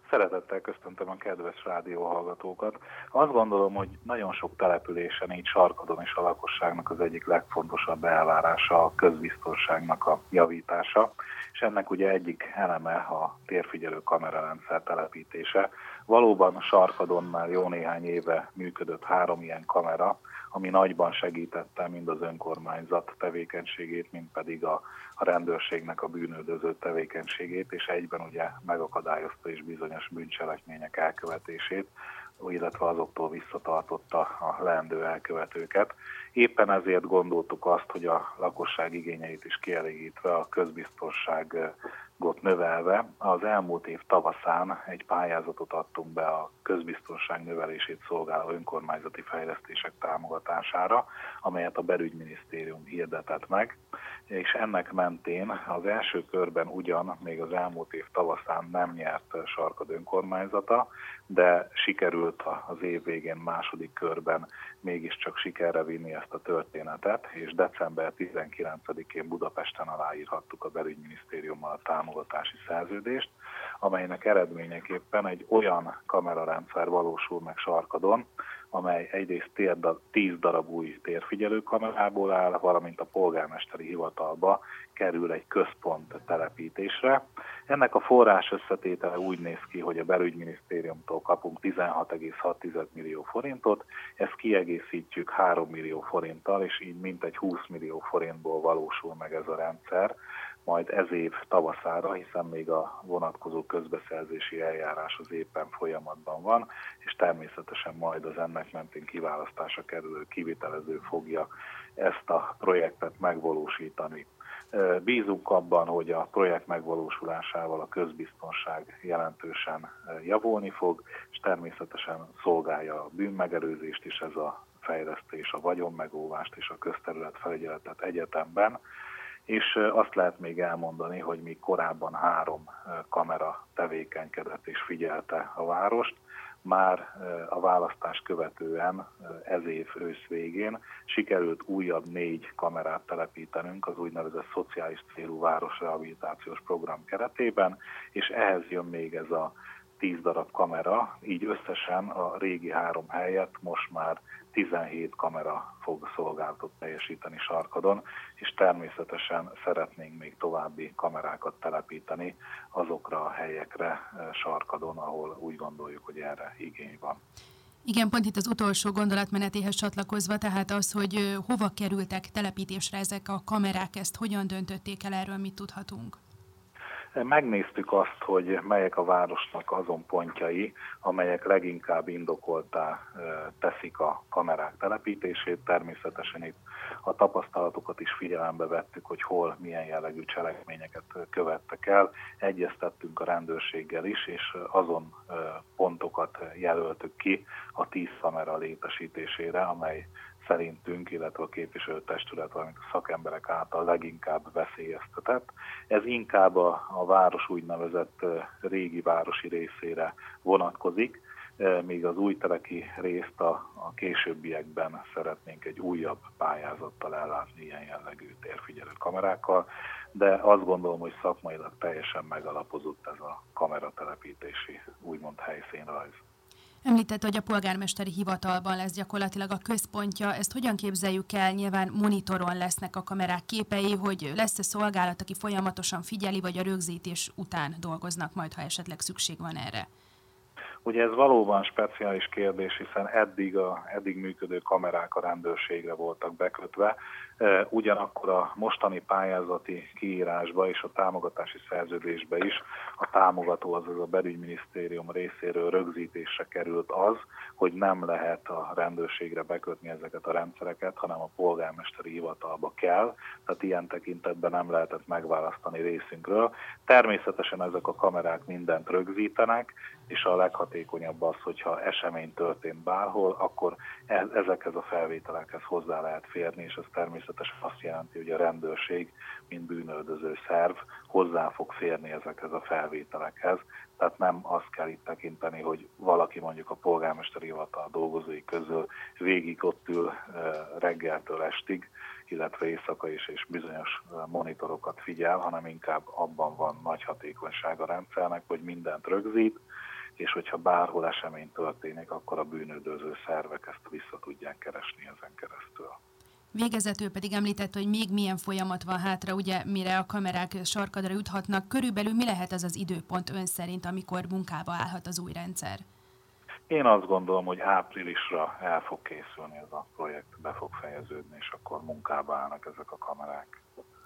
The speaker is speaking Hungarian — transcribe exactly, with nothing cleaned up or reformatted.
Szeretettel köszöntöm a kedves rádióhallgatókat. Azt gondolom, hogy nagyon sok településen, így Sarkadon is a lakosságnak az egyik legfontosabb elvárása a közbiztonságnak a javítása, és ennek ugye egyik eleme a térfigyelő kamerarendszer telepítése. Valóban Sarkadon már jó néhány éve működött három ilyen kamera, ami nagyban segítette mind az önkormányzat tevékenységét, mind pedig a, a rendőrségnek a bűnüldöző tevékenységét, és egyben ugye megakadályozta is bizonyos bűncselekmények elkövetését, illetve azoktól visszatartotta a leendő elkövetőket. Éppen ezért gondoltuk azt, hogy a lakosság igényeit is kielégítve, a közbiztonságot növelve, az elmúlt év tavaszán egy pályázatot adtunk be a közbiztonság növelését szolgáló önkormányzati fejlesztések támogatására, amelyet a Belügyminisztérium hirdetett meg, és ennek mentén az első körben ugyan még az elmúlt év tavaszán nem nyert Sarkad önkormányzata, de sikerült az év végén második körben mégiscsak sikerre vinni ezt a történetet, és december tizenkilencedikén Budapesten aláírhattuk a Belügyminisztériummal a támogatási szerződést, amelynek eredményeképpen egy olyan kamerarendszer valósul meg Sarkadon, amely egyrészt tíz darab új térfigyelő kamerából áll, valamint a polgármesteri hivatalba kerül egy központ telepítésre. Ennek a forrás összetétele úgy néz ki, hogy a Belügyminisztériumtól kapunk tizenhat egész hat millió forintot, ezt kiegészítjük három millió forinttal, és így mintegy húsz millió forintból valósul meg ez a rendszer, majd ez év tavaszára, hiszen még a vonatkozó közbeszerzési eljárás az éppen folyamatban van, és természetesen majd az ennek mentén kiválasztásra kerülő kivitelező fogja ezt a projektet megvalósítani. Bízunk abban, hogy a projekt megvalósulásával a közbiztonság jelentősen javulni fog, és természetesen szolgálja a bűnmegelőzést is ez a fejlesztés, a vagyonmegóvást és a közterületfelügyeletet egyetemben. És azt lehet még elmondani, hogy még korábban három kamera tevékenykedett és figyelte a várost, már a választást követően ez év ősz végén sikerült újabb négy kamerát telepítenünk az úgynevezett szociális célú városrehabilitációs program keretében, és ehhez jön még ez a tíz darab kamera, így összesen a régi három helyett most már tizenhét kamera fog szolgálatot teljesíteni Sarkadon, és természetesen szeretnénk még további kamerákat telepíteni azokra a helyekre Sarkadon, ahol úgy gondoljuk, hogy erre igény van. Igen, pont itt az utolsó gondolatmenetéhez csatlakozva, tehát az, hogy hova kerültek telepítésre ezek a kamerák, ezt hogyan döntötték el, erről mit tudhatunk? Megnéztük azt, hogy melyek a városnak azon pontjai, amelyek leginkább indokoltá teszik a kamerák telepítését. Természetesen itt a tapasztalatokat is figyelembe vettük, hogy hol milyen jellegű cselekményeket követtek el. Egyeztettünk a rendőrséggel is, és azon pontokat jelöltük ki a tíz kamera létesítésére, amely szerintünk, illetve a képviselőtestület, valamint a szakemberek által leginkább veszélyeztetett. Ez inkább a, a város úgynevezett régi városi részére vonatkozik, míg az újteleki részt a, a későbbiekben szeretnénk egy újabb pályázattal ellátni ilyen jellegű térfigyelő kamerákkal, de azt gondolom, hogy szakmailag teljesen megalapozott ez a kameratelepítési úgymond helyszínrajz. Említett, hogy a polgármesteri hivatalban lesz gyakorlatilag a központja. Ezt hogyan képzeljük el? Nyilván monitoron lesznek a kamerák képei, hogy lesz-e szolgálat, aki folyamatosan figyeli, vagy a rögzítés után dolgoznak majd, ha esetleg szükség van erre? Ugye ez valóban speciális kérdés, hiszen eddig, a, eddig működő kamerák a rendőrségre voltak bekötve, ugyanakkor a mostani pályázati kiírásba és a támogatási szerződésbe is a támogató, azaz a Belügyminisztérium részéről rögzítésre került az, hogy nem lehet a rendőrségre bekötni ezeket a rendszereket, hanem a polgármesteri hivatalba kell, tehát ilyen tekintetben nem lehetett megválasztani részünkről. Természetesen ezek a kamerák mindent rögzítenek, és a leghatékonyabb az, hogyha esemény történt bárhol, akkor ezekhez a felvételekhez hozzá lehet férni, és ez természetesen azt jelenti, hogy a rendőrség, mint bűnöldöző szerv hozzá fog férni ezekhez a felvételekhez. Tehát nem azt kell itt tekinteni, hogy valaki mondjuk a polgármesteri hivatal dolgozói közül végig ott ül reggeltől estig, illetve éjszaka is, és bizonyos monitorokat figyel, hanem inkább abban van nagy hatékonyság a rendszernek, hogy mindent rögzít, és hogyha bárhol esemény történik, akkor a bűnüldöző szervek ezt vissza tudják keresni ezen keresztül. Végezetül pedig említett, hogy még milyen folyamat van hátra, ugye, mire a kamerák sarkadra juthatnak. Körülbelül mi lehet az az időpont ön szerint, amikor munkába állhat az új rendszer? Én azt gondolom, hogy áprilisra el fog készülni ez a projekt, be fog fejeződni, és akkor munkába állnak ezek a kamerák.